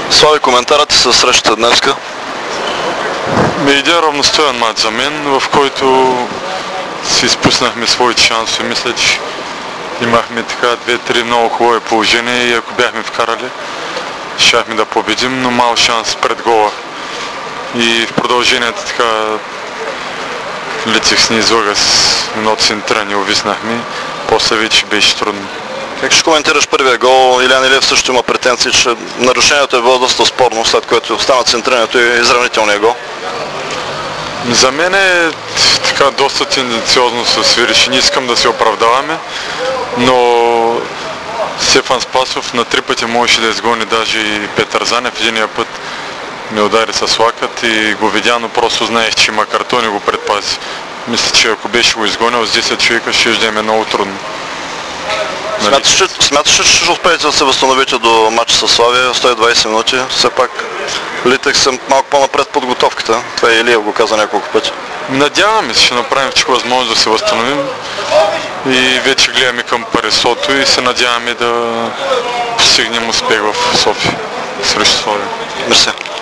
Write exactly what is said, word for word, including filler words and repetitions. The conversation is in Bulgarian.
Слави, коментарът със срещата днеска? Един равностоен матч за мен, в който си изпуснахме своите шансове. Мисля, че имахме така две-три много хубави положения и ако бяхме вкарали, щяхме да победим, но мал шанс пред гола. И в продължението така Лицех с ни излага с едно центриране, увиснахме, после вече беше трудно. Как ще коментираш първия гол? Илиян Илиев също има претенции, че нарушението е било доста спорно, след което стана центрирането и изравнителния гол. За мен е така доста тенденциозно се свирише. Не искам да се оправдаваме, но Стефан Спасов на три пъти можеше да изгони даже и Петър Занев. Единия път ме удари с лакът и го видя, но просто знаех, че има картон и го предпази. Мисля, че ако беше го изгонил с десет човека, ще да им е много трудно. Смяташ ли, смяташ ли, че ще успеете да се възстановите до матча с Славия, сто и двайсет минути? Все пак Литех съм малко по-напред в подготовката. Това и Илиев го каза няколко пъти. Надяваме се, ще направим всичко възможно да се възстановим и вече гледаме към Парисото и се надяваме да постигнем успех в София срещу Славия. Мерси.